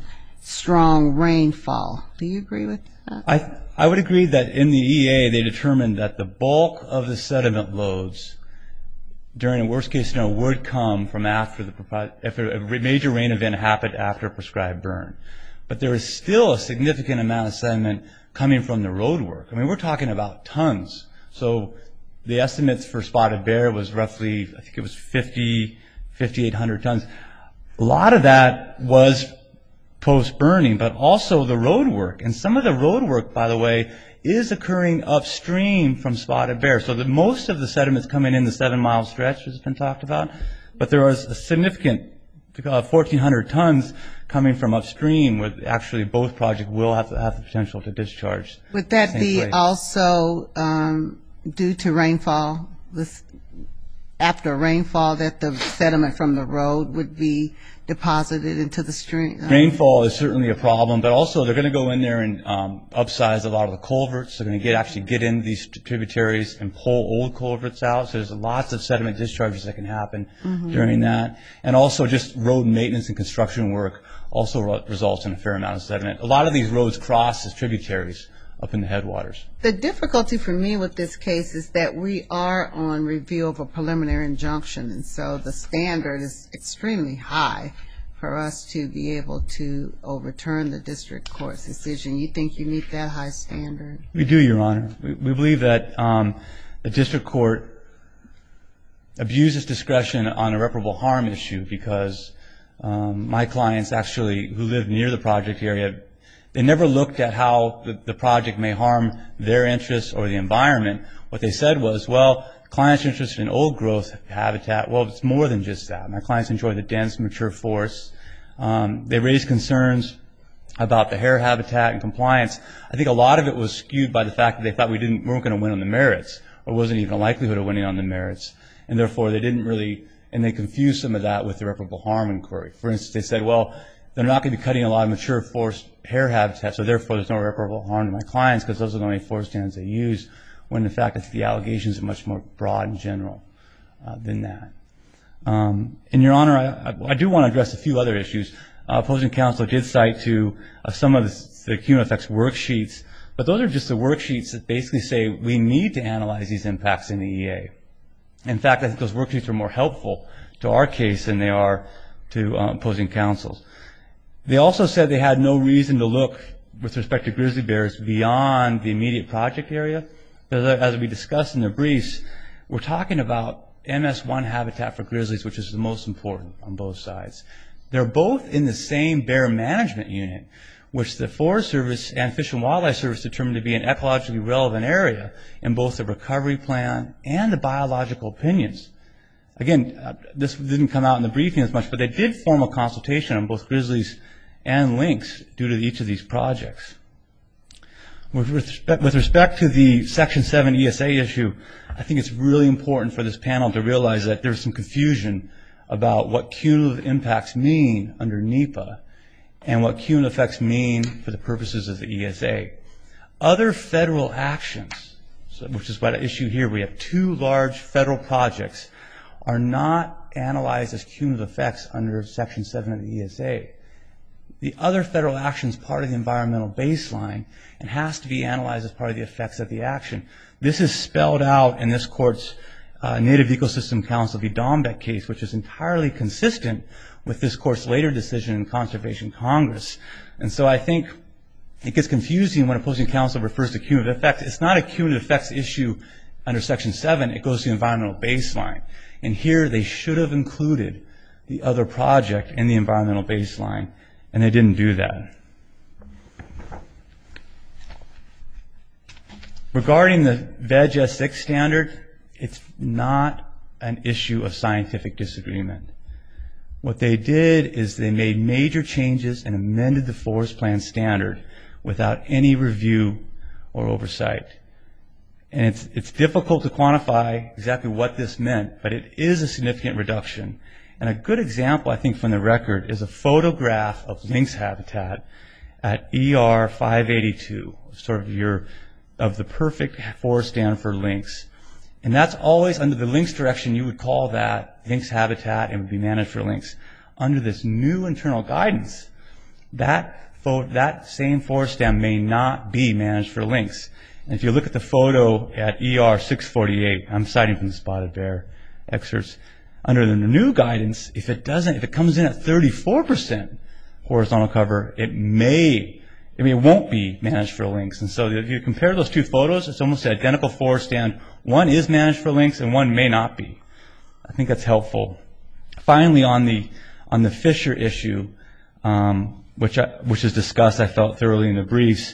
strong rainfall? Do you agree with that? I would agree that in the EA they determined that the bulk of the sediment loads during a worst-case scenario would come from after a major rain event happened after a prescribed burn. But there is still a significant amount of sediment coming from the road work. I mean, we're talking about tons. So the estimates for Spotted Bear was roughly, I think it was 5,800 tons. A lot of that was post-burning, but also the road work. And some of the road work, by the way, is occurring upstream from Spotted Bear. So that most of the sediments coming in the 7-mile stretch has been talked about, but there was a significant 1,400 tons coming from upstream, where actually both projects will have the potential to discharge. Would that Same be place. also due to rainfall, after rainfall, that the sediment from the road would be deposited into the stream? Rainfall is certainly a problem, but also they're going to go in there and upsize a lot of the culverts. They're going to actually get into these tributaries and pull old culverts out. So there's lots of sediment discharges that can happen during that. And also just road maintenance and construction work also results in a fair amount of sediment. A lot of these roads cross as tributaries up in the headwaters. The difficulty for me with this case is that we are on review of a preliminary injunction, and so the standard is extremely high for us to be able to overturn the district court's decision. You think you meet that high standard? We do, Your Honor. We believe that the district court abuses discretion on irreparable harm issue because my clients actually, who live near the project area, they never looked at how the project may harm their interests or the environment. What they said was, well, clients are interested in old growth habitat. Well, it's more than just that. My clients enjoy the dense, mature forests. They raised concerns about the hare habitat and compliance. I think a lot of it was skewed by the fact that they thought we weren't going to win on the merits, or wasn't even a likelihood of winning on the merits. And therefore, they didn't really, and they confused some of that with irreparable harm inquiry. For instance, they said, well, they're not going to be cutting a lot of mature forest hare habitat, so therefore there's no irreparable harm to my clients because those are the only forest standards they use, when in fact I think the allegations are much more broad and general than that. And Your Honor, I do want to address a few other issues. Opposing counsel did cite to some of the cumulative effects worksheets, but those are just the worksheets that basically say we need to analyze these impacts in the EA. In fact, I think those worksheets are more helpful to our case than they are to opposing counsels. They also said they had no reason to look with respect to grizzly bears beyond the immediate project area. As we discussed in the briefs, we're talking about MS1 habitat for grizzlies, which is the most important on both sides. They're both in the same bear management unit, which the Forest Service and Fish and Wildlife Service determined to be an ecologically relevant area in both the recovery plan and the biological opinions. Again, this didn't come out in the briefing as much, but they did form a consultation on both grizzlies and lynx due to each of these projects. With respect to the Section 7 ESA issue, I think it's really important for this panel to realize that there's some confusion about what cumulative impacts mean under NEPA and what cumulative effects mean for the purposes of the ESA. Other federal actions, which is what I issue here, we have 2 large federal projects, are not analyzed as cumulative effects under Section 7 of the ESA. The other federal action is part of the environmental baseline and has to be analyzed as part of the effects of the action. This is spelled out in this court's Native Ecosystem Council v. Dombeck case, which is entirely consistent with this court's later decision in Conservation Congress. And so I think it gets confusing when opposing counsel refers to cumulative effects. It's not a cumulative effects issue under Section 7. It goes to the environmental baseline. And here they should have included the other project in the environmental baseline, and they didn't do that. Regarding the VEG S6 standard, it's not an issue of scientific disagreement. What they did is they made major changes and amended the forest plan standard without any review or oversight. And it's difficult to quantify exactly what this meant, but it is a significant reduction. And a good example, I think, from the record is a photograph of lynx habitat at ER 582, sort of the perfect forest stand for lynx. And that's always under the lynx direction. You would call that lynx habitat and would be managed for lynx. Under this new internal guidance, that same forest stand may not be managed for lynx. And if you look at the photo at ER 648, I'm citing from the Spotted Bear excerpts, under the new guidance, if it comes in at 34% horizontal cover, it won't be managed for lynx. And so if you compare those 2 photos, it's almost an identical forest stand. One is managed for lynx and one may not be. I think that's helpful. Finally, on On the Fisher issue, which is discussed, I felt, thoroughly in the briefs,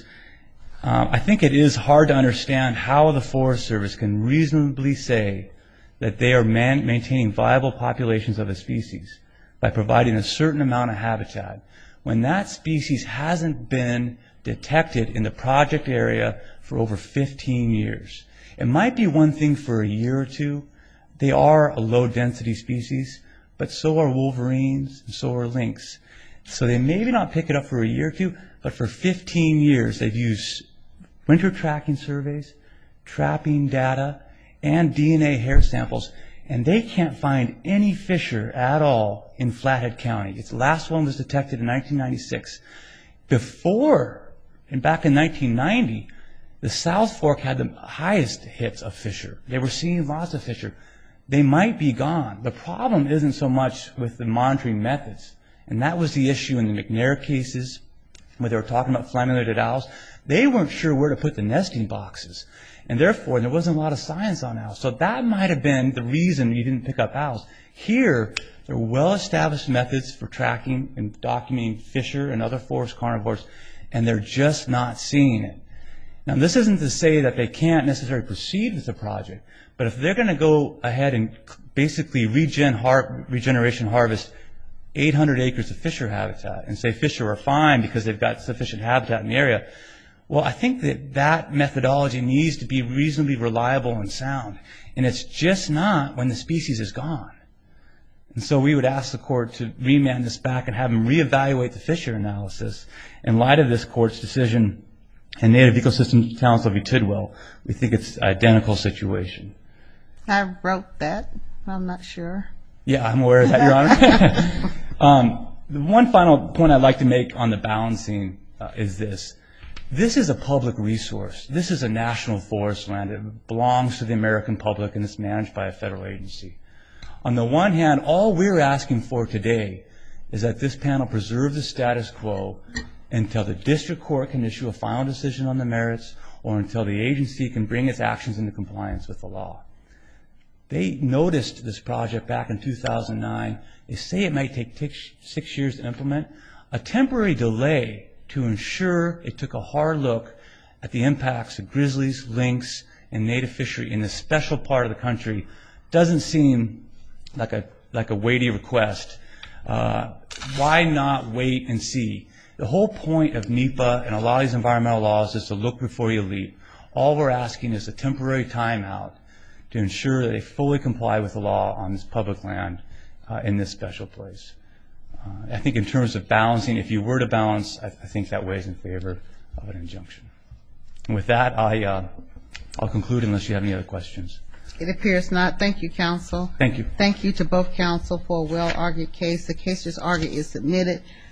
I think it is hard to understand how the Forest Service can reasonably say that they are maintaining viable populations of a species by providing a certain amount of habitat when that species hasn't been detected in the project area for over 15 years. It might be one thing for a year or two. They are a low-density species, but so are wolverines and so are lynx. So they maybe not pick it up for a year or two, but for 15 years they've used winter tracking surveys, trapping data, and DNA hair samples, and they can't find any Fisher at all in Flathead County. Its last one was detected in 1996. Before, and back in 1990, the South Fork had the highest hits of Fisher. They were seeing lots of Fisher. They might be gone. The problem isn't so much with the monitoring methods, and that was the issue in the McNair cases where they were talking about flammulated owls. They weren't sure where to put the nesting boxes, and therefore there wasn't a lot of science on owls. So that might have been the reason you didn't pick up owls. Here, there are well-established methods for tracking and documenting Fisher and other forest carnivores, and they're just not seeing it. Now, this isn't to say that they can't necessarily proceed with the project, but if they're going to go ahead and basically regeneration harvest 800 acres of Fisher habitat and say Fisher are fine because they've got sufficient habitat in the area, well, I think that that methodology needs to be reasonably reliable and sound, and it's just not when the species is gone. And so we would ask the court to remand this back and have them reevaluate the Fisher analysis in light of this court's decision in Native Ecosystems Council v. Tidwell. We think it's an identical situation. I wrote that. I'm not sure. Yeah, I'm aware of that, Your Honor. The one final point I'd like to make on the balancing is this. This is a public resource. This is a national forest land. It belongs to the American public, and it's managed by a federal agency. On the one hand, all we're asking for today is that this panel preserve the status quo until the district court can issue a final decision on the merits or until the agency can bring its actions into compliance with the law. They noticed this project back in 2009. They say it might take 6 years to implement. A temporary delay to ensure it took a hard look at the impacts of grizzlies, lynx, and native fishery in this special part of the country doesn't seem like a weighty request. Why not wait and see? The whole point of NEPA and a lot of these environmental laws is to look before you leap. All we're asking is a temporary timeout to ensure that they fully comply with the law on this public land in this special place. I think in terms of balancing, if you were to balance, I think that weighs in favor of an injunction. And with that, I'll conclude unless you have any other questions. It appears not. Thank you, counsel. Thank you. Thank you to both counsel for a well-argued case. The case just argued is submitted.